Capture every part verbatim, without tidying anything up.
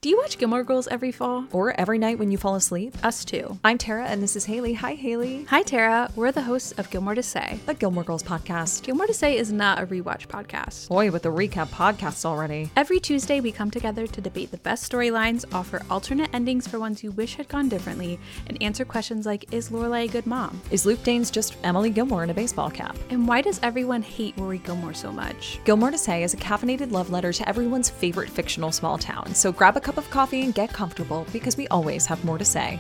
Do you watch Gilmore Girls every fall? Or every night when you fall asleep? Us too. I'm Tara, and this is Haley. Hi, Haley. Hi, Tara. We're the hosts of Gilmore to Say, a Gilmore Girls podcast. Gilmore to Say is not a rewatch podcast. Boy, with the recap podcasts already. Every Tuesday, we come together to debate the best storylines, offer alternate endings for ones you wish had gone differently, and answer questions like, is Lorelai a good mom? Is Luke Danes just Emily Gilmore in a baseball cap? And why does everyone hate Rory Gilmore so much? Gilmore to Say is a caffeinated love letter to everyone's favorite fictional small town. So grab a cup of coffee and get comfortable, because we always have more to say.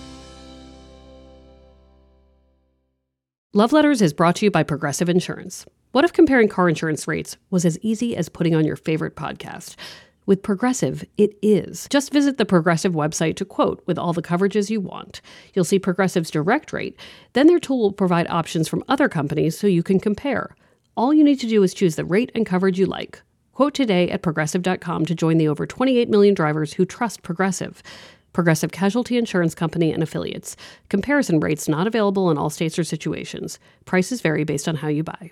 Love Letters is brought to you by Progressive Insurance. What if comparing car insurance rates was as easy as putting on your favorite podcast? With Progressive, it is. Just visit the Progressive website to quote with all the coverages you want. You'll see Progressive's direct rate. Then their tool will provide options from other companies so you can compare. All you need to do is choose the rate and coverage you like. Quote today at Progressive dot com to join the over twenty-eight million drivers who trust Progressive. Progressive Casualty Insurance Company and Affiliates. Comparison rates not available in all states or situations. Prices vary based on how you buy.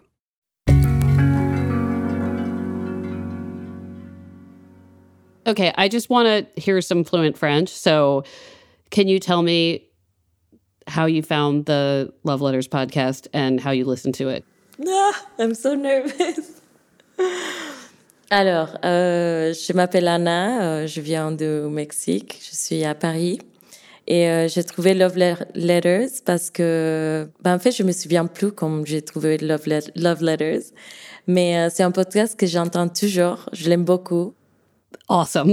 Okay, I just want to hear some fluent French. So can you tell me how you found the Love Letters podcast and how you listened to it? Ah, I'm so nervous. Alors, euh, je m'appelle Anna, euh, je viens du Mexique, je suis à Paris. Et euh, j'ai trouvé Love Letters parce que, ben, en fait, je me souviens plus comme j'ai trouvé Love, Le- Love Letters. Mais euh, c'est un podcast que j'entends toujours, je l'aime beaucoup. Awesome.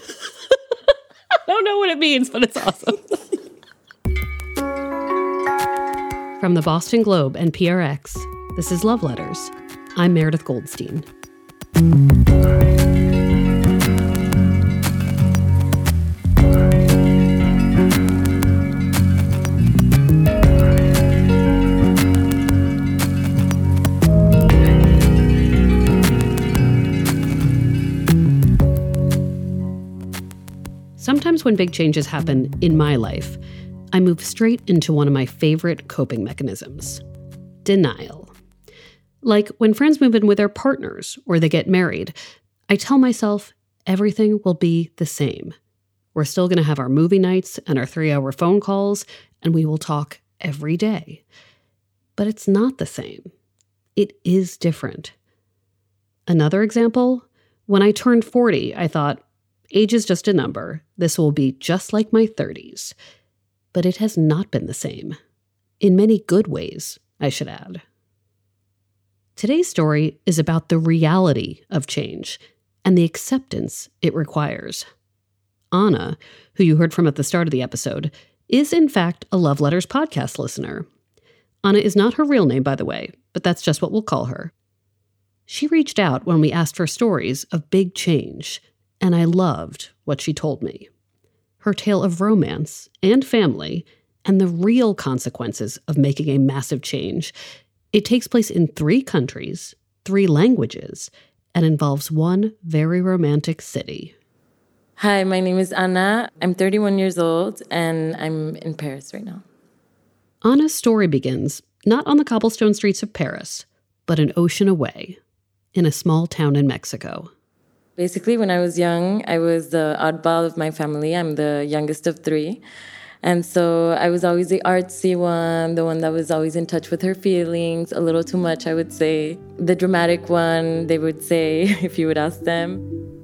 I don't know what it means, but it's awesome. From the Boston Globe and P R X, this is Love Letters. I'm Meredith Goldstein. Sometimes when big changes happen in my life, I move straight into one of my favorite coping mechanisms: denial. Like when friends move in with their partners or they get married, I tell myself everything will be the same. We're still going to have our movie nights and our three-hour phone calls, and we will talk every day. But it's not the same. It is different. Another example, when I turned forty, I thought, age is just a number. This will be just like my thirties. But it has not been the same. In many good ways, I should add. Today's story is about the reality of change and the acceptance it requires. Anna, who you heard from at the start of the episode, is in fact a Love Letters podcast listener. Anna is not her real name, by the way, but that's just what we'll call her. She reached out when we asked for stories of big change, and I loved what she told me. Her tale of romance and family and the real consequences of making a massive change. It takes place in three countries, three languages, and involves one very romantic city. Hi, my name is Anna. I'm thirty-one years old, and I'm in Paris right now. Anna's story begins not on the cobblestone streets of Paris, but an ocean away, in a small town in Mexico. Basically, when I was young, I was the oddball of my family. I'm the youngest of three. And so I was always the artsy one, the one that was always in touch with her feelings, a little too much, I would say. The dramatic one, they would say, if you would ask them.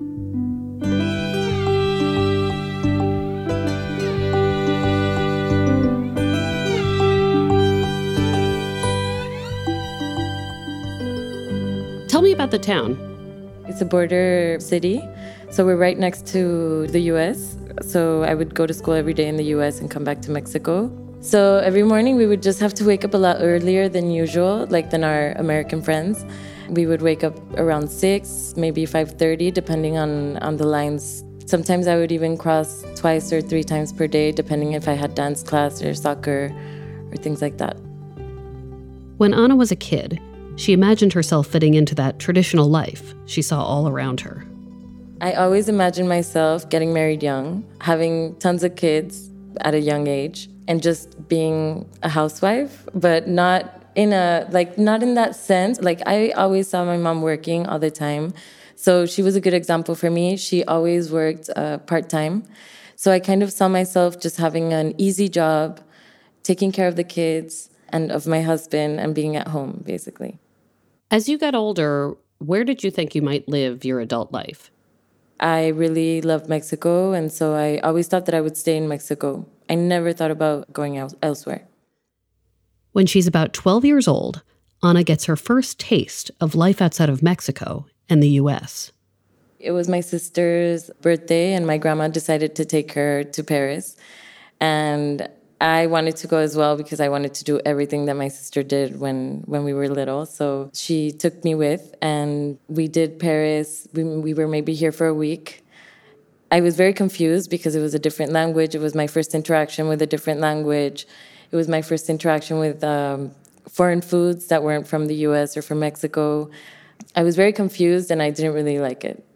Tell me about the town. It's a border city, so we're right next to the U S. So I would go to school every day in the U S and come back to Mexico. So every morning we would just have to wake up a lot earlier than usual, like than our American friends. We would wake up around six, maybe five thirty, depending on, on the lines. Sometimes I would even cross twice or three times per day, depending if I had dance class or soccer or things like that. When Anna was a kid, she imagined herself fitting into that traditional life she saw all around her. I always imagined myself getting married young, having tons of kids at a young age, and just being a housewife, but not in a, like, not in that sense. Like, I always saw my mom working all the time. So she was a good example for me. She always worked uh, part-time. So I kind of saw myself just having an easy job, taking care of the kids and of my husband and being at home, basically. As you got older, where did you think you might live your adult life? I really loved Mexico, and so I always thought that I would stay in Mexico. I never thought about going out elsewhere. When she's about twelve years old, Ana gets her first taste of life outside of Mexico and the U S. It was my sister's birthday, and my grandma decided to take her to Paris. And I wanted to go as well because I wanted to do everything that my sister did when, when we were little. So she took me with, and we did Paris. We, we were maybe here for a week. I was very confused because it was a different language. It was my first interaction with a different language. It was my first interaction with um, foreign foods that weren't from the U S or from Mexico. I was very confused, and I didn't really like it.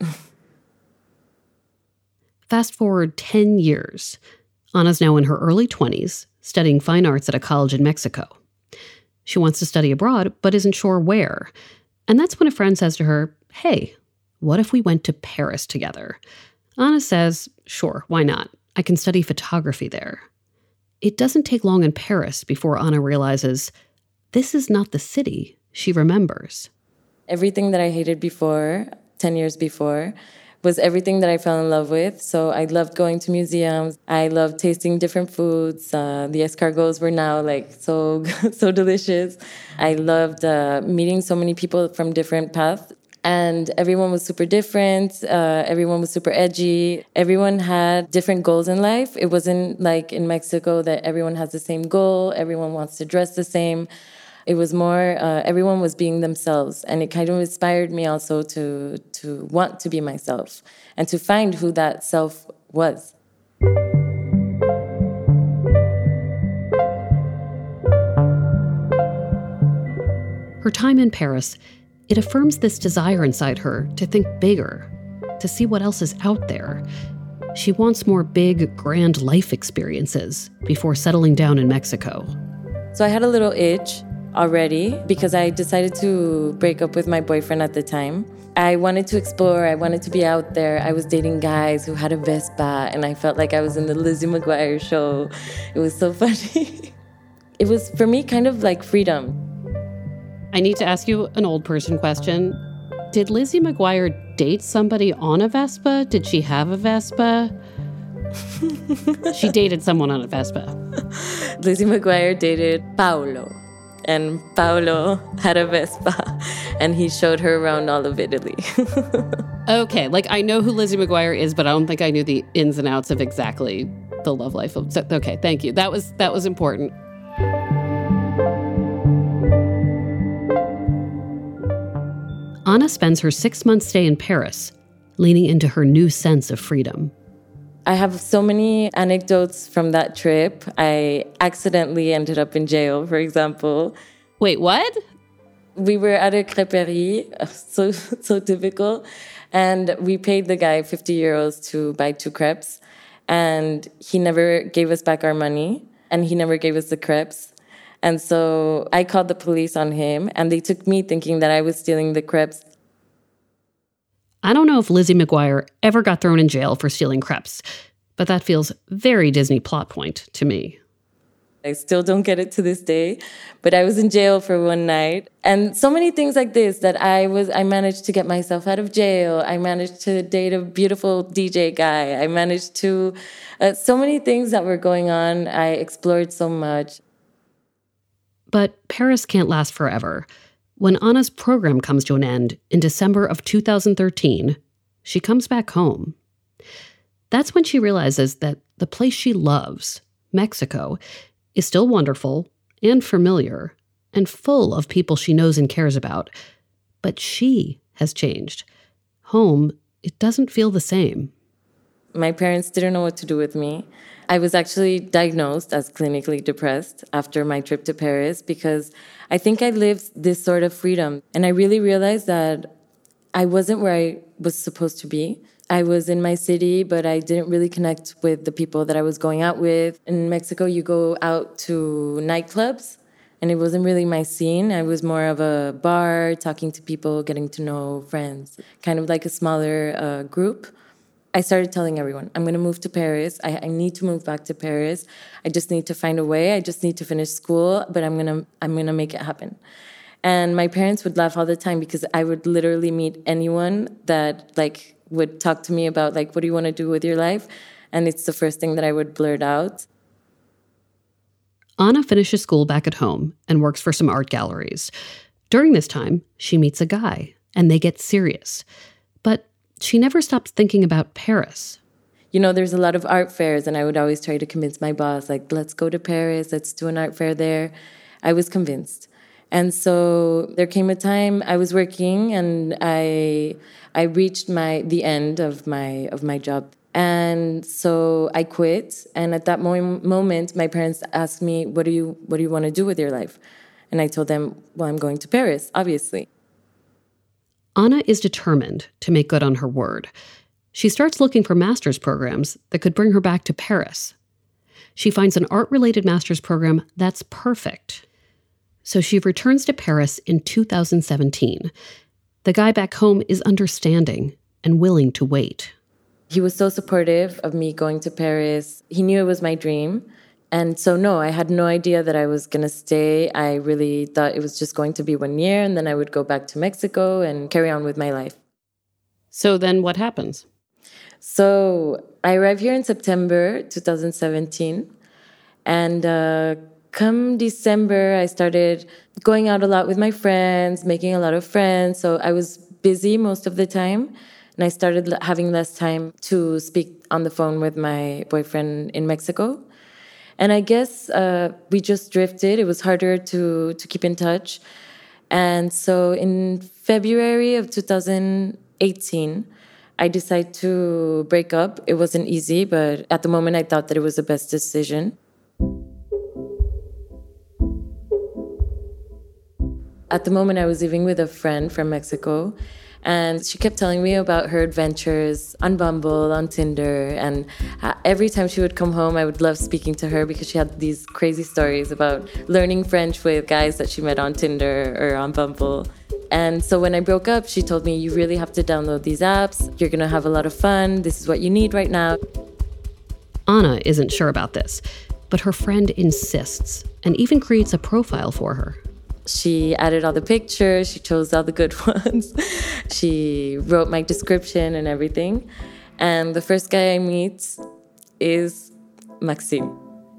Fast forward ten years. Ana's now in her early twenties, studying fine arts at a college in Mexico. She wants to study abroad, but isn't sure where. And that's when a friend says to her, hey, what if we went to Paris together? Ana says, sure, why not? I can study photography there. It doesn't take long in Paris before Ana realizes this is not the city she remembers. Everything that I hated before, ten years before, was everything that I fell in love with. So I loved going to museums. I loved tasting different foods. Uh, the escargots were now like so so delicious. I loved uh, meeting so many people from different paths. And everyone was super different. Uh, everyone was super edgy. Everyone had different goals in life. It wasn't like in Mexico that everyone has the same goal. Everyone wants to dress the same. It was more, uh, everyone was being themselves. And it kind of inspired me also to, to want to be myself and to find who that self was. Her time in Paris, it affirms this desire inside her to think bigger, to see what else is out there. She wants more big, grand life experiences before settling down in Mexico. So I had a little itch already because I decided to break up with my boyfriend at the time. I wanted to explore. I wanted to be out there. I was dating guys who had a Vespa, and I felt like I was in the Lizzie McGuire show. It was so funny. It was, for me, kind of like freedom. I need to ask you an old person question. Did Lizzie McGuire date somebody on a Vespa? Did she have a Vespa? She dated someone on a Vespa. Lizzie McGuire dated Paolo. And Paolo had a Vespa, and he showed her around all of Italy. Okay, like I know who Lizzie McGuire is, but I don't think I knew the ins and outs of exactly the love life of. So, okay, thank you. That was that was important. Ana spends her six-month stay in Paris, leaning into her new sense of freedom. I have so many anecdotes from that trip. I accidentally ended up in jail, for example. Wait, what? We were at a crêperie, so so typical, and we paid the guy fifty euros to buy two crepes, and he never gave us back our money, and he never gave us the crepes. And so I called the police on him, and they took me thinking that I was stealing the crepes. I don't know if Lizzie McGuire ever got thrown in jail for stealing crepes, but that feels very Disney plot point to me. I still don't get it to this day, but I was in jail for one night. And so many things like this that I was, I managed to get myself out of jail. I managed to date a beautiful D J guy. I managed to, uh, so many things that were going on. I explored so much. But Paris can't last forever. When Ana's program comes to an end in December of two thousand thirteen, she comes back home. That's when she realizes that the place she loves, Mexico, is still wonderful and familiar and full of people she knows and cares about. But she has changed. Home, it doesn't feel the same. My parents didn't know what to do with me. I was actually diagnosed as clinically depressed after my trip to Paris because I think I lived this sort of freedom. And I really realized that I wasn't where I was supposed to be. I was in my city, but I didn't really connect with the people that I was going out with. In Mexico, you go out to nightclubs, And it wasn't really my scene. I was more of a bar, talking to people, getting to know friends, kind of like a smaller uh, group. I started telling everyone, I'm going to move to Paris. I, I need to move back to Paris. I just need to find a way. I just need to finish school, but I'm going to I'm going to make it happen. And my parents would laugh all the time because I would literally meet anyone that like would talk to me about like, what do you want to do with your life? And it's the first thing that I would blurt out. Anna finishes school back at home and works for some art galleries. During this time, she meets a guy, and they get serious. But she never stops thinking about Paris. You know, there's a lot of art fairs, and I would always try to convince my boss, like, let's go to Paris, let's do an art fair there. I was convinced. And so there came a time I was working, and I I reached my the end of my of my job. And so I quit. And at that mo- moment, my parents asked me, what do you what do you want to do with your life? And I told them, well, I'm going to Paris, obviously. Anna is determined to make good on her word. She starts looking for master's programs that could bring her back to Paris. She finds an art-related master's program that's perfect. So she returns to Paris in two thousand seventeen. The guy back home is understanding and willing to wait. He was so supportive of me going to Paris. He knew it was my dream. And so, no, I had no idea that I was going to stay. I really thought it was just going to be one year, and then I would go back to Mexico and carry on with my life. So then what happens? So I arrived here in September two thousand seventeen. And uh, come December, I started going out a lot with my friends, making a lot of friends. So I was busy most of the time. And I started having less time to speak on the phone with my boyfriend in Mexico. And I guess uh, we just drifted. It was harder to, to keep in touch. And so in February of two thousand eighteen, I decided to break up. It wasn't easy, but at the moment I thought that it was the best decision. At the moment I was living with a friend from Mexico. And she kept telling me about her adventures on Bumble, on Tinder. And every time she would come home, I would love speaking to her because she had these crazy stories about learning French with guys that she met on Tinder or on Bumble. And so when I broke up, she told me, you really have to download these apps. You're going to have a lot of fun. This is what you need right now. Anna isn't sure about this, but her friend insists and even creates a profile for her. She added all the pictures, she chose all the good ones. She wrote my description and everything. And the first guy I meet is Maxime.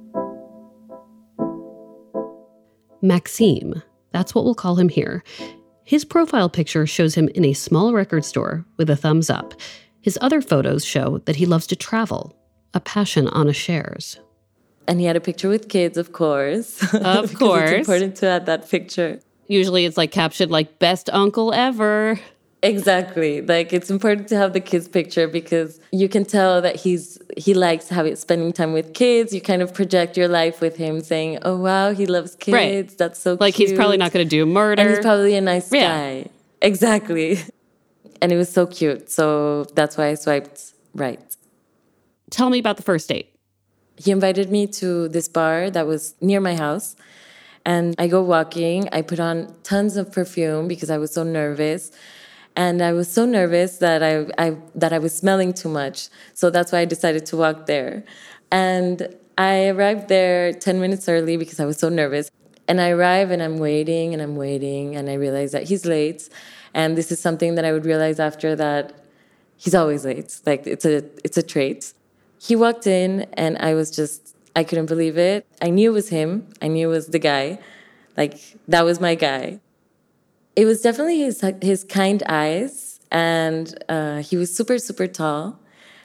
Maxime, that's what we'll call him here. His profile picture shows him in a small record store with a thumbs up. His other photos show that he loves to travel, a passion Anna shares. And he had a picture with kids, of course. Of course. It's important to add that picture. Usually it's like captioned like, best uncle ever. Exactly. Like, it's important to have the kids picture because you can tell that he's he likes having spending time with kids. You kind of project your life with him saying, oh, wow, he loves kids. Right. That's so like cute. He's probably not going to do murder. And he's probably a nice yeah. guy. Exactly. And it was so cute. So that's why I swiped right. Tell me about the first date. He invited me to this bar that was near my house. And I go walking. I put on tons of perfume because I was so nervous. And I was so nervous that I, I that I was smelling too much. So that's why I decided to walk there. And I arrived there ten minutes early because I was so nervous. And I arrive and I'm waiting and I'm waiting. And I realize that he's late. And this is something that I would realize after that he's always late. Like, it's a it's a trait. He walked in, and I was just, I couldn't believe it. I knew it was him. I knew it was the guy. Like, that was my guy. It was definitely his his kind eyes, and uh, he was super, super tall.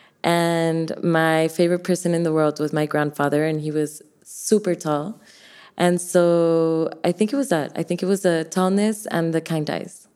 And my favorite person in the world was my grandfather, and he was super tall. And so I think it was that. I think it was the tallness and the kind eyes.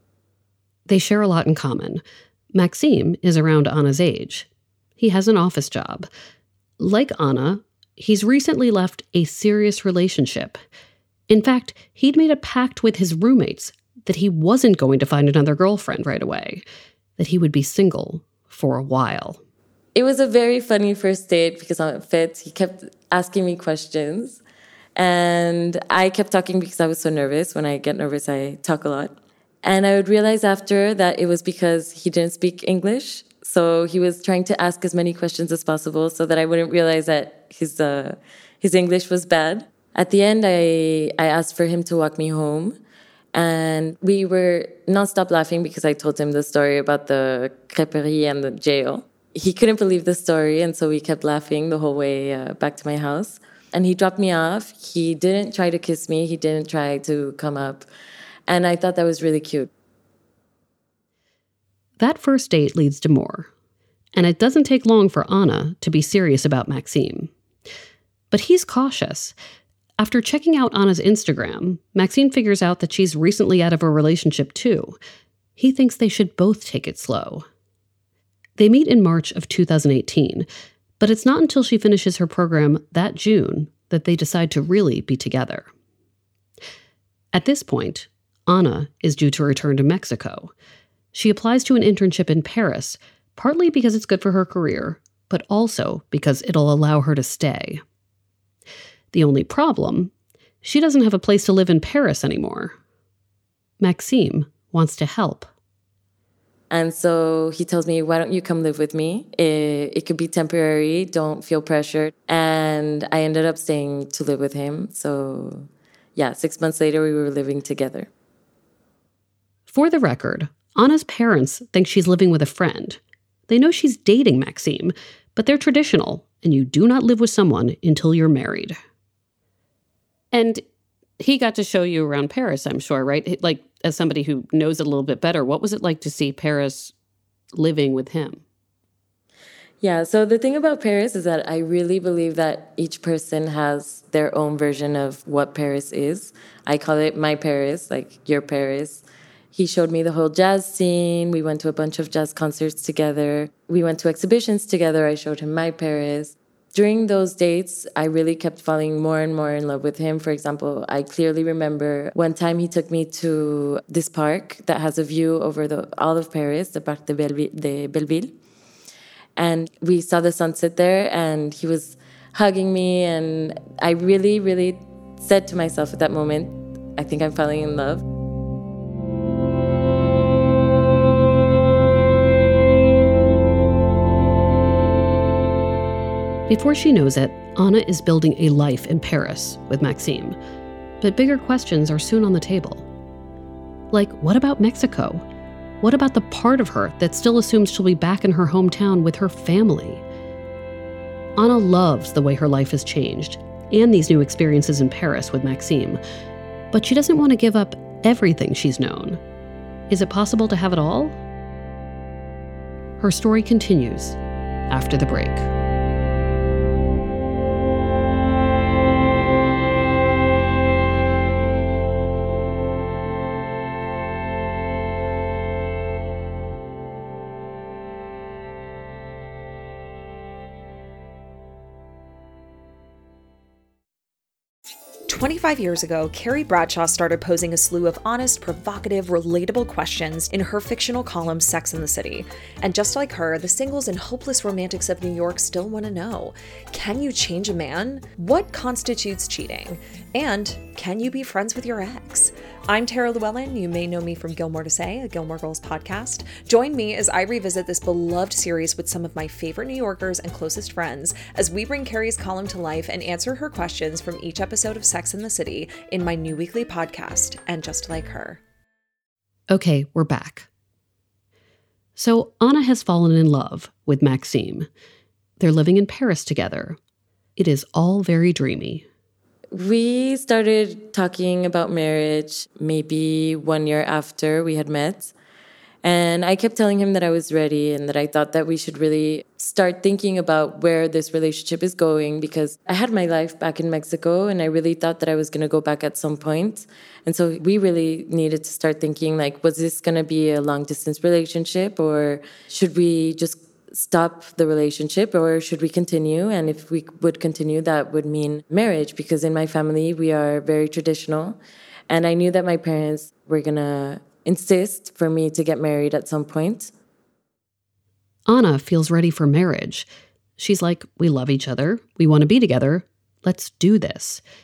They share a lot in common. Maxime is around Anna's age. He has an office job. Like Anna, he's recently left a serious relationship. In fact, he'd made a pact with his roommates that he wasn't going to find another girlfriend right away, that he would be single for a while. It was a very funny first date because on Fit, he kept asking me questions. And I kept talking because I was so nervous. When I get nervous, I talk a lot. And I would realize after that it was because he didn't speak English. So he was trying to ask as many questions as possible so that I wouldn't realize that his uh, his English was bad. At the end, I, I asked for him to walk me home. And we were nonstop laughing because I told him the story about the crêperie and the jail. He couldn't believe the story, and so we kept laughing the whole way uh, back to my house. And he dropped me off. He didn't try to kiss me. He didn't try to come up. And I thought that was really cute. That first date leads to more. And it doesn't take long for Anna to be serious about Maxime. But he's cautious. After checking out Anna's Instagram, Maxime figures out that she's recently out of a relationship too. He thinks they should both take it slow. They meet in March of two thousand eighteen, but it's not until she finishes her program that June that they decide to really be together. At this point, Anna is due to return to Mexico. She applies to an internship in Paris, partly because it's good for her career, but also because it'll allow her to stay. The only problem, she doesn't have a place to live in Paris anymore. Maxime wants to help. And so he tells me, why don't you come live with me? It, it could be temporary. Don't feel pressured. And I ended up staying to live with him. So yeah, six months later, we were living together. For the record, Anna's parents think she's living with a friend. They know she's dating Maxime, but they're traditional, and you do not live with someone until you're married. And he got to show you around Paris, I'm sure, right? Like, as somebody who knows it a little bit better, what was it like to see Paris living with him? Yeah, so the thing about Paris is that I really believe that each person has their own version of what Paris is. I call it my Paris, like your Paris. He showed me the whole jazz scene. We went to a bunch of jazz concerts together. We went to exhibitions together. I showed him my Paris. During those dates, I really kept falling more and more in love with him. For example, I clearly remember one time he took me to this park that has a view over the all of Paris, the Parc de Belleville. De Belleville. And we saw the sunset there, and he was hugging me. And I really, really said to myself at that moment, I think I'm falling in love. Before she knows it, Anna is building a life in Paris with Maxime. But bigger questions are soon on the table. Like, what about Mexico? What about the part of her that still assumes she'll be back in her hometown with her family? Anna loves the way her life has changed and these new experiences in Paris with Maxime. But she doesn't want to give up everything she's known. Is it possible to have it all? Her story continues after the break. twenty-five years ago, Carrie Bradshaw started posing a slew of honest, provocative, relatable questions in her fictional column Sex and the City. And just like her, the singles and hopeless romantics of New York still want to know, can you change a man? What constitutes cheating? And can you be friends with your ex? I'm Tara Llewellyn. You may know me from Gilmore to Say, a Gilmore Girls podcast. Join me as I revisit this beloved series with some of my favorite New Yorkers and closest friends as we bring Carrie's column to life and answer her questions from each episode of Sex and the City in my new weekly podcast, And Just Like Her. Okay, we're back. So Anna has fallen in love with Maxime. They're living in Paris together. It is all very dreamy. We started talking about marriage maybe one year after we had met. And I kept telling him that I was ready and that I thought that we should really start thinking about where this relationship is going, because I had my life back in Mexico and I really thought that I was going to go back at some point. And so we really needed to start thinking, like, was this going to be a long distance relationship, or should we just stop the relationship, or should we continue? And if we would continue, that would mean marriage, because in my family, we are very traditional. And I knew that my parents were going to insist for me to get married at some point. Anna feels ready for marriage. She's like, we love each other. We want to be together. Let's do this.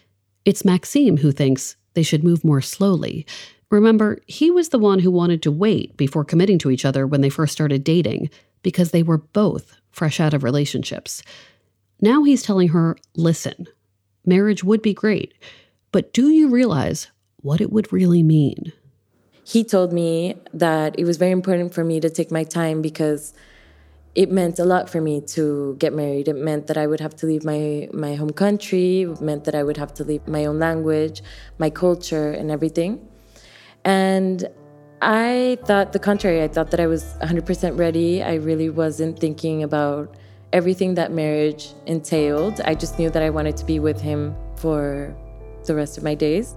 It's Maxime who thinks they should move more slowly. Remember, he was the one who wanted to wait before committing to each other when they first started dating, because they were both fresh out of relationships. Now he's telling her, listen, marriage would be great, but do you realize what it would really mean? He told me that it was very important for me to take my time because it meant a lot for me to get married. It meant that I would have to leave my, my home country. It meant that I would have to leave my own language, my culture, and everything. And I thought the contrary. I thought that I was one hundred percent ready. I really wasn't thinking about everything that marriage entailed. I just knew that I wanted to be with him for the rest of my days.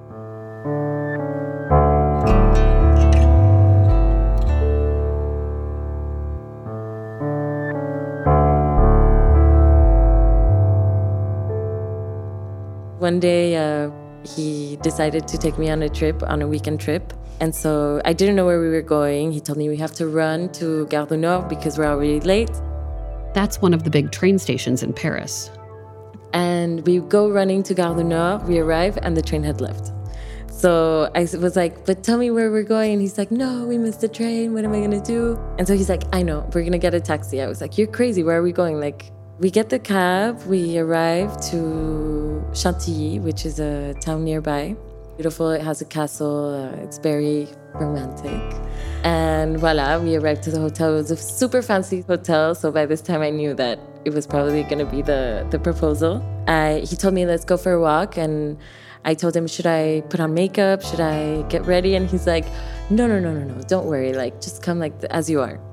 One day, uh, he decided to take me on a trip, on a weekend trip. And so I didn't know where we were going. He told me we have to run to Gare du Nord because we're already late. That's one of the big train stations in Paris. And we go running to Gare du Nord, we arrive, and the train had left. So I was like, but tell me where we're going. And he's like, no, we missed the train. What am I going to do? And so he's like, I know, we're going to get a taxi. I was like, you're crazy. Where are we going? Like, we get the cab. We arrive to Chantilly, which is a town nearby. Beautiful. It has a castle. Uh, it's very romantic. And voila, we arrived to the hotel. It was a super fancy hotel. So by this time, I knew that it was probably going to be the, the proposal. I, he told me, let's go for a walk. And I told him, should I put on makeup? Should I get ready? And he's like, no, no, no, no, no. Don't worry. Like, just come like as you are.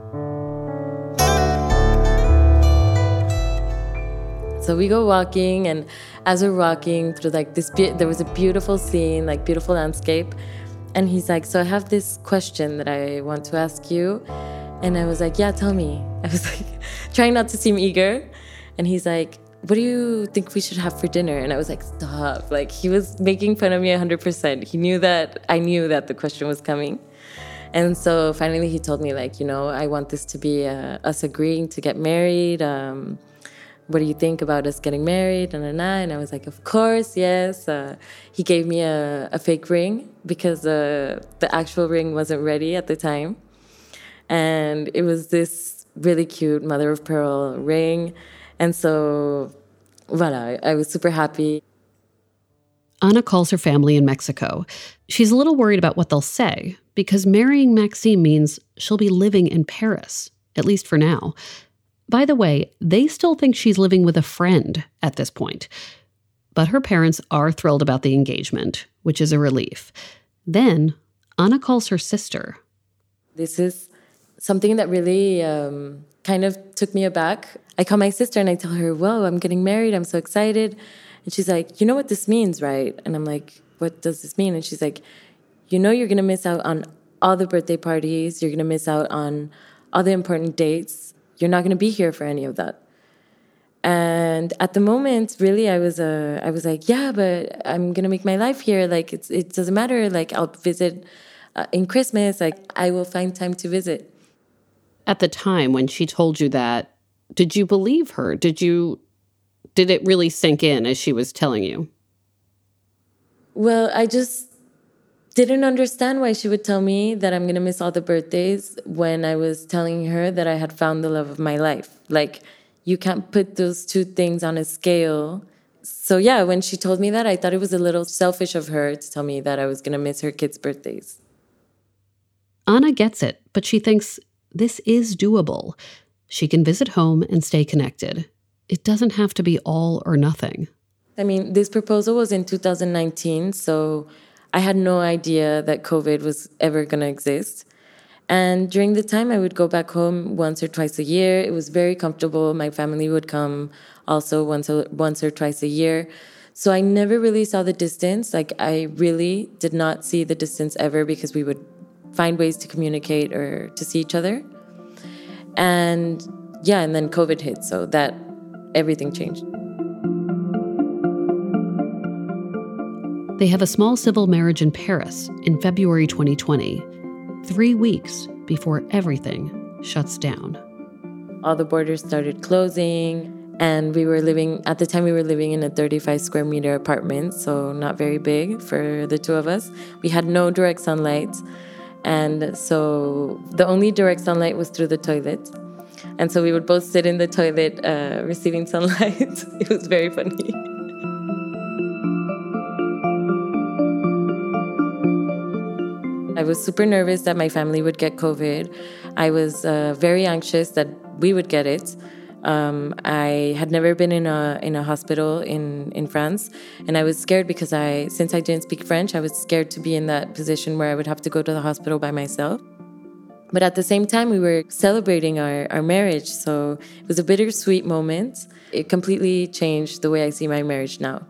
So we go walking, and as we're walking through like this, be- there was a beautiful scene, like beautiful landscape. And he's like, so I have this question that I want to ask you. And I was like, yeah, tell me. I was like, trying not to seem eager. And he's like, what do you think we should have for dinner? And I was like, stop. Like, he was making fun of me one hundred percent. He knew that, I knew that the question was coming. And so finally he told me, like, you know, I want this to be uh, us agreeing to get married. Um, what do you think about us getting married? And, and, and I was like, of course, yes. Uh, he gave me a, a fake ring because uh, the actual ring wasn't ready at the time. And it was this really cute mother of pearl ring. And so, voila, I was super happy. Ana calls her family in Mexico. She's a little worried about what they'll say because marrying Maxime means she'll be living in Paris, at least for now. By the way, they still think she's living with a friend at this point. But her parents are thrilled about the engagement, which is a relief. Then, Ana calls her sister. This is something that really um, kind of took me aback. I call my sister and I tell her, whoa, I'm getting married. I'm so excited. And she's like, you know what this means, right? And I'm like, what does this mean? And she's like, you know you're going to miss out on all the birthday parties. You're going to miss out on all the important dates. You're not going to be here for any of that. And at the moment, really, I was uh, I was like, yeah, but I'm going to make my life here. Like, it's, it doesn't matter. Like, I'll visit uh, in Christmas. Like, I will find time to visit. At the time when she told you that, did you believe her? Did you, did it really sink in as she was telling you? Well, I just didn't understand why she would tell me that I'm going to miss all the birthdays when I was telling her that I had found the love of my life. Like, you can't put those two things on a scale. So yeah, when she told me that, I thought it was a little selfish of her to tell me that I was going to miss her kids' birthdays. Ana gets it, but she thinks this is doable. She can visit home and stay connected. It doesn't have to be all or nothing. I mean, this proposal was in two thousand nineteen, so I had no idea that COVID was ever going to exist. And during the time, I would go back home once or twice a year. It was very comfortable. My family would come also once or, once or twice a year. So I never really saw the distance. Like, I really did not see the distance ever because we would find ways to communicate or to see each other. And yeah, and then COVID hit, so that everything changed. They have a small civil marriage in Paris in February twenty twenty, three weeks before everything shuts down. All the borders started closing, And we were living, at the time we were living in a thirty-five square meter apartment, so not very big for the two of us. We had no direct sunlight. And so the only direct sunlight was through the toilet. And so we would both sit in the toilet uh, receiving sunlight. It was very funny. I was super nervous that my family would get COVID. I was uh, very anxious that we would get it. Um, I had never been in a in a hospital in, in France, and I was scared because I, since I didn't speak French, I was scared to be in that position where I would have to go to the hospital by myself. But at the same time, we were celebrating our, our marriage, so it was a bittersweet moment. It completely changed the way I see my marriage now.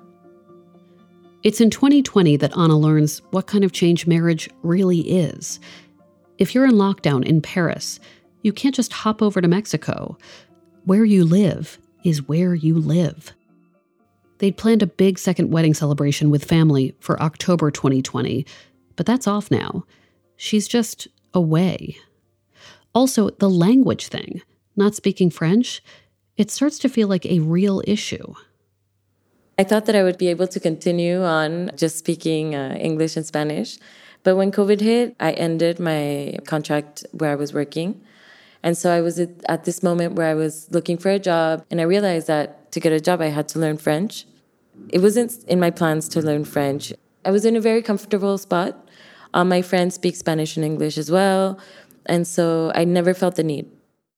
It's in twenty twenty that Anna learns what kind of change marriage really is. If you're in lockdown in Paris, you can't just hop over to Mexico. Where you live is where you live. They'd planned a big second wedding celebration with family for October twenty twenty, but that's off now. She's just away. Also, the language thing, not speaking French, it starts to feel like a real issue. I thought that I would be able to continue on just speaking uh, English and Spanish, but when COVID hit, I ended my contract where I was working. And so I was at this moment where I was looking for a job, and I realized that to get a job, I had to learn French. It wasn't in my plans to learn French. I was in a very comfortable spot. All my friends speak Spanish and English as well, and so I never felt the need.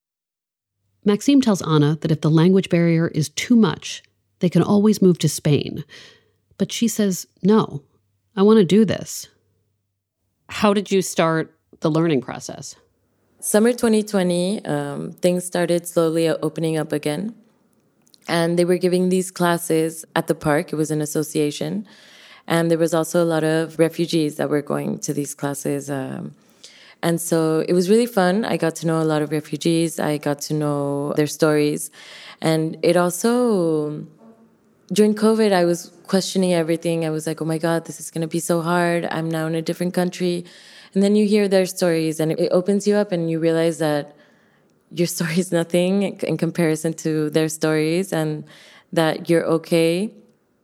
Maxime tells Anna that if the language barrier is too much, they can always move to Spain. But she says, no, I want to do this. How did you start the learning process? Summer twenty twenty, um, things started slowly opening up again. And they were giving these classes at the park. It was an association. And there was also a lot of refugees that were going to these classes. Um, and so it was really fun. I got to know a lot of refugees. I got to know their stories. And it also, during COVID, I was questioning everything. I was like, oh my God, this is going to be so hard. I'm now in a different country. And then you hear their stories, and it opens you up, and you realize that your story is nothing in comparison to their stories, and that you're okay.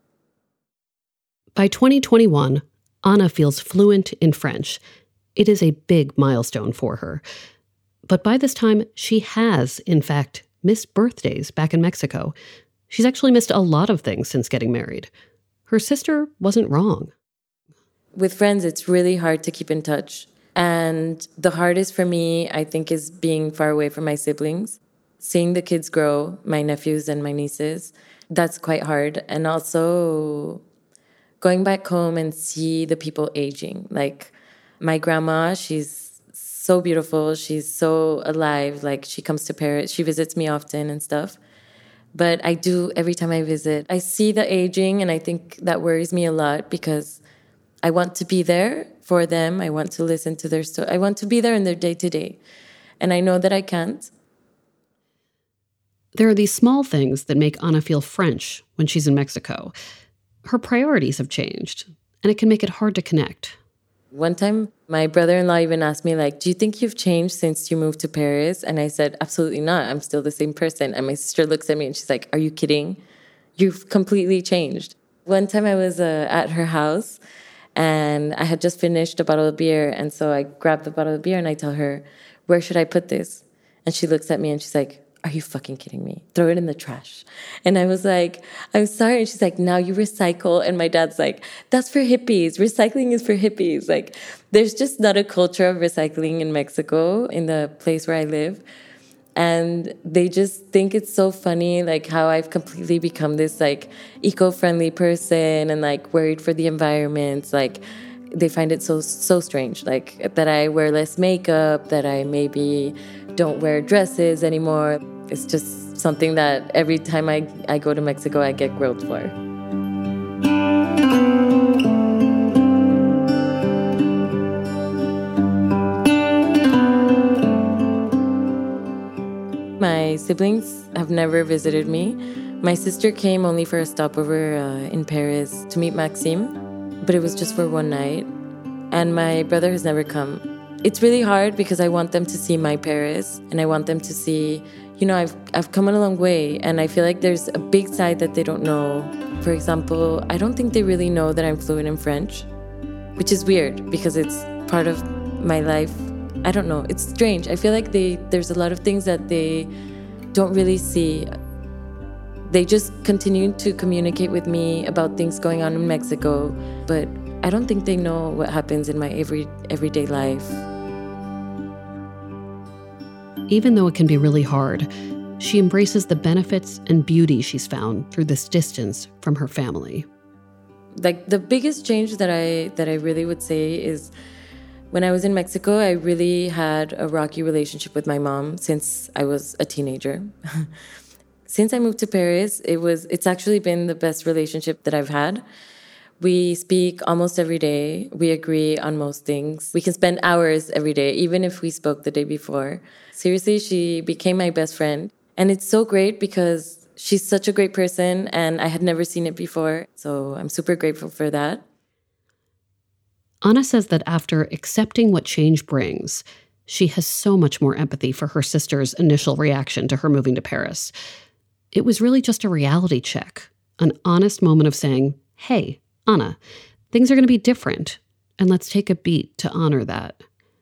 By twenty twenty-one, Anna feels fluent in French. It is a big milestone for her. But by this time, she has, in fact, missed birthdays back in Mexico. She's actually missed a lot of things since getting married. Her sister wasn't wrong. With friends, it's really hard to keep in touch. And the hardest for me, I think, is being far away from my siblings. Seeing the kids grow, my nephews and my nieces, that's quite hard. And also going back home and see the people aging. Like my grandma, she's so beautiful. She's so alive. Like she comes to Paris. She visits me often and stuff. But I do, every time I visit, I see the aging, and I think that worries me a lot because I want to be there for them. I want to listen to their story. I want to be there in their day-to-day. And I know that I can't. There are these small things that make Anna feel French when she's in Mexico. Her priorities have changed, and it can make it hard to connect. One time, my brother-in-law even asked me, like, do you think you've changed since you moved to Paris? And I said, absolutely not. I'm still the same person. And my sister looks at me and she's like, are you kidding? You've completely changed. One time I was uh, at her house, and I had just finished a bottle of beer. And so I grabbed the bottle of beer and I tell her, where should I put this? And she looks at me and she's like, are you fucking kidding me? Throw it in the trash. And I was like, I'm sorry. And she's like, now you recycle. And my dad's like, that's for hippies. Recycling is for hippies. Like, there's just not a culture of recycling in Mexico, in the place where I live. And they just think it's so funny, like how I've completely become this like eco-friendly person and like worried for the environment. Like they find it so, so strange, like that I wear less makeup, that I maybe don't wear dresses anymore. It's just something that every time I, I go to Mexico, I get grilled for. My siblings have never visited me. My sister came only for a stopover uh, in Paris to meet Maxime, but it was just for one night. And my brother has never come. it's really hard because I want them to see my Paris, and I want them to see, you know, I've I've come a long way, and I feel like there's a big side that they don't know. For example, I don't think they really know that I'm fluent in French, which is weird because it's part of my life. I don't know. It's strange. I feel like they there's a lot of things that they don't really see. They just continue to communicate with me about things going on in Mexico, but I don't think they know what happens in my every everyday life. Even though it can be really hard, she embraces the benefits and beauty she's found through this distance from her family. Like the biggest change that I that I really would say is when I was in Mexico, I really had a rocky relationship with my mom since I was a teenager. Since I moved to Paris, it was it's actually been the best relationship that I've had. We speak almost every day. We agree on most things. We can spend hours every day, even if we spoke the day before. Seriously, she became my best friend. And it's so great because she's such a great person and I had never seen it before. So I'm super grateful for that. Ana says that after accepting what change brings, she has so much more empathy for her sister's initial reaction to her moving to Paris. It was really just a reality check, an honest moment of saying, hey, Ana, things are going to be different, and let's take a beat to honor that.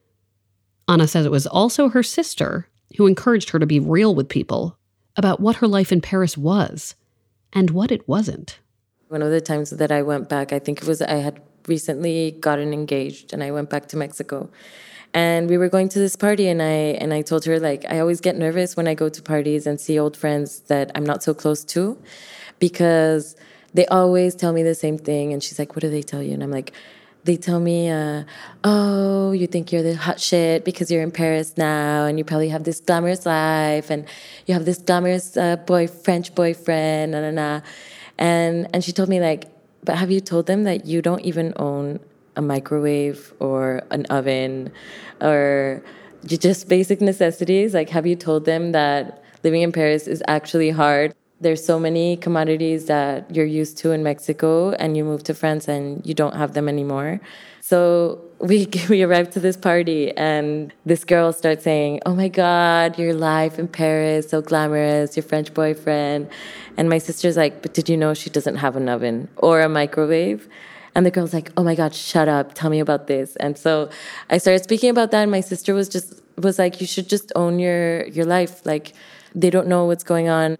Ana says it was also her sister who encouraged her to be real with people about what her life in Paris was and what it wasn't. One of the times that I went back, I think it was I had recently gotten engaged and I went back to Mexico. And we were going to this party and I and I told her, like, I always get nervous when I go to parties and see old friends that I'm not so close to because they always tell me the same thing. And she's like, what do they tell you? And I'm like, they tell me, uh, oh, you think you're the hot shit because you're in Paris now and you probably have this glamorous life and you have this glamorous uh, boy, French boyfriend, na na na. And, and she told me, like, but have you told them that you don't even own a microwave or an oven or just basic necessities? Like, have you told them that living in Paris is actually hard? There's so many commodities that you're used to in Mexico and you move to France and you don't have them anymore. So we we arrived to this party and this girl starts saying, oh my God, your life in Paris, so glamorous, your French boyfriend. And my sister's like, but did you know she doesn't have an oven or a microwave? And the girl's like, oh my God, shut up. Tell me about this. And so I started speaking about that. And my sister was just, was like, you should just own your, your life. Like, they don't know what's going on.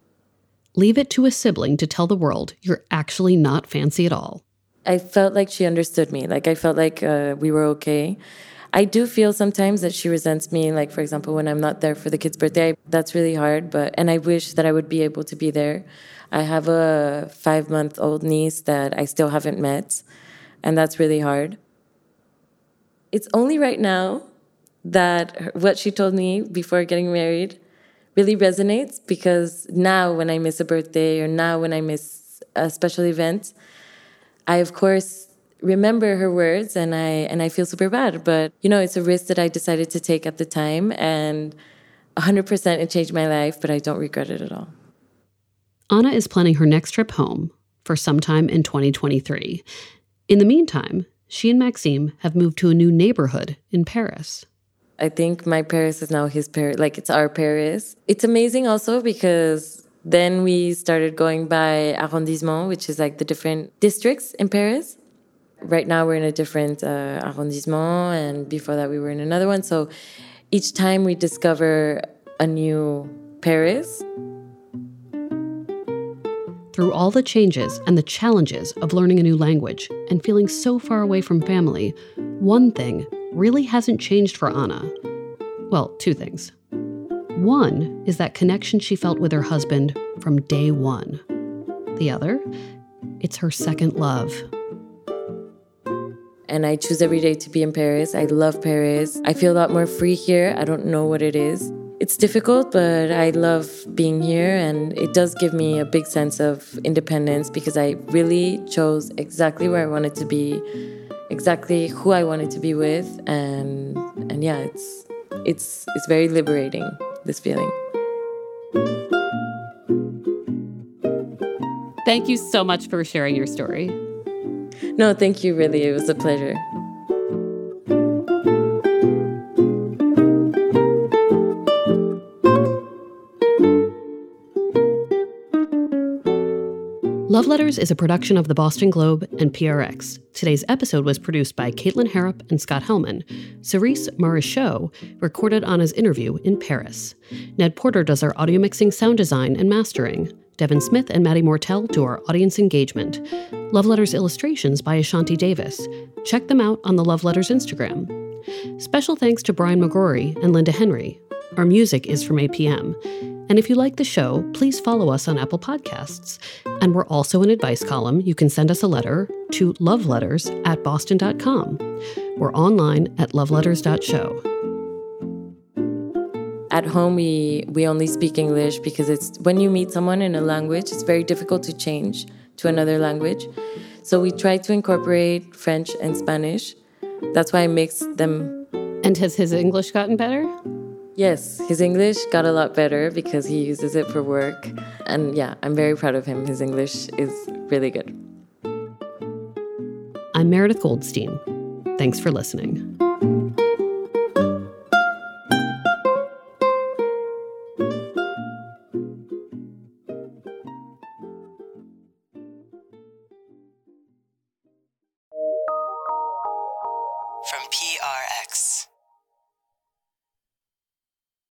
Leave it to a sibling to tell the world you're actually not fancy at all. I felt like she understood me. Like, I felt like uh, we were okay. I do feel sometimes that she resents me. Like, for example, when I'm not there for the kid's birthday, that's really hard. But and I wish that I would be able to be there. I have a five-month-old niece that I still haven't met, and that's really hard. It's only right now that what she told me before getting married really resonates, because now when I miss a birthday or now when I miss a special event, I, of course, remember her words and I and I feel super bad. But, you know, it's a risk that I decided to take at the time, and one hundred percent it changed my life, but I don't regret it at all. Ana is planning her next trip home for sometime in twenty twenty-three. In the meantime, she and Maxime have moved to a new neighborhood in Paris. I think my Paris is now his Paris, like it's our Paris. It's amazing also because then we started going by arrondissement, which is like the different districts in Paris. Right now we're in a different uh, arrondissement, and before that we were in another one. So each time we discover a new Paris. Through all the changes and the challenges of learning a new language and feeling so far away from family, one thing really hasn't changed for Ana. Well, two things. One is that connection she felt with her husband from day one. The other, it's her second love. And I choose every day to be in Paris. I love Paris. I feel a lot more free here. I don't know what it is. It's difficult, but I love being here, and it does give me a big sense of independence because I really chose exactly where I wanted to be, exactly who I wanted to be with, and and yeah, it's it's it's very liberating, this feeling. Thank you so much for sharing your story. No, thank you, really. It was a pleasure. Love Letters is a production of the Boston Globe and P R X. Today's episode was produced by Caitlin Harrop and Scott Hellman. Cerise Marichaux recorded Anna's interview in Paris. Ned Porter does our audio mixing, sound design, and mastering. Devin Smith and Maddie Mortel do our audience engagement. Love Letters illustrations by Ashanti Davis. Check them out on the Love Letters Instagram. Special thanks to Brian McGrory and Linda Henry. Our music is from A P M. And if you like the show, please follow us on Apple Podcasts. And we're also an advice column. You can send us a letter to loveletters at boston dot com. We're online at loveletters dot show. At home, we, we only speak English because it's when you meet someone in a language, it's very difficult to change to another language. So we try to incorporate French and Spanish. That's why I mix them. And has his English gotten better? Yes, his English got a lot better because he uses it for work. And yeah, I'm very proud of him. His English is really good. I'm Meredith Goldstein. Thanks for listening. From P R X.